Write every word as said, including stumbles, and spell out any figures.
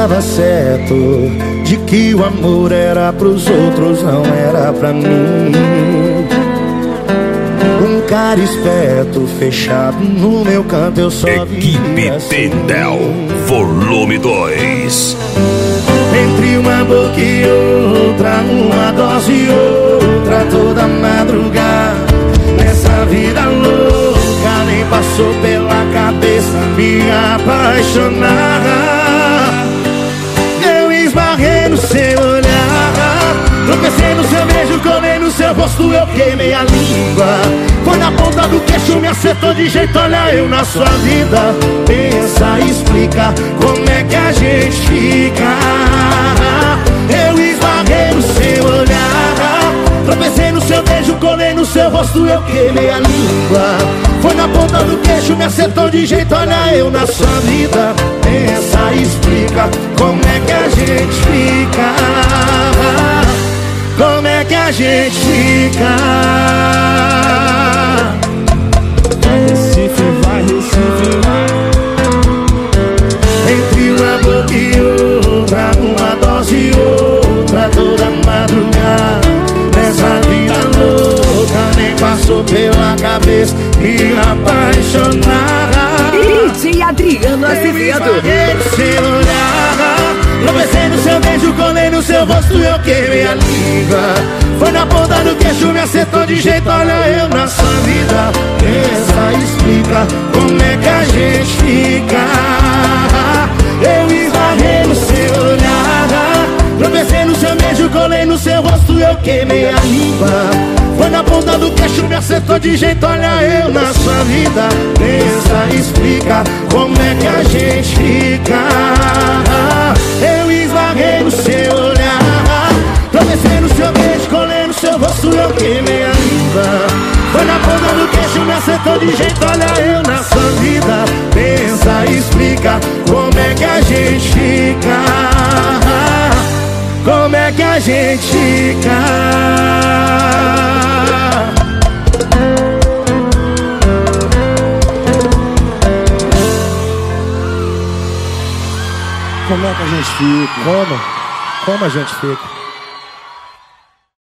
estava certo de que o amor era pros outros, não era pra mim. Um cara esperto, fechado no meu canto, eu só Equipe assim. Tendel, volume dois. Entre uma boca e outra, uma dose e outra, toda madrugada. Nessa vida louca, nem passou pela cabeça me apaixonar. Eu esbarrei no seu olhar, tropecei no seu beijo, colei no seu rosto, eu queimei a língua. Foi na ponta do queixo, me acertou de jeito, olha eu na sua vida. Pensa, explica, como é que a gente fica. Eu esbarrei no seu olhar, tropecei no seu beijo, colei no seu rosto, eu queimei a língua. Foi na ponta do queixo, me acertou de jeito, olha eu na sua vida. Pensa, explica, como é que a gente fica. Como é que a gente fica. Vai Recife, vai Recife, vai. Entre uma boca e outra, uma dose e outra, toda madrugada. Nessa vida louca, nem passou pela cabeça me apaixonar. D J Adriano Azevedo. Sem olhar, tropecei no seu beijo, colei no seu rosto, eu queimei a língua. Foi na ponta do queixo, me acertou de jeito, olha eu na sua vida. Pensa, explica, como é que a gente fica. Eu esbarrei no seu olhar, tropecei no seu beijo, colei no seu rosto, eu queimei a língua. Foi na ponta do queixo, me acertou de jeito, olha eu na sua vida. Pensa, explica, como é que a gente fica. Eu esbarrei no seu olhar, tropecei no seu beijo, colei no seu rosto, eu queimei a língua. Foi na ponta do queixo, me acertou de jeito, olha eu na sua vida. Pensa, explica, como é que a gente fica. Como é que a gente fica. Como é que a gente fica? Como? Como a gente fica?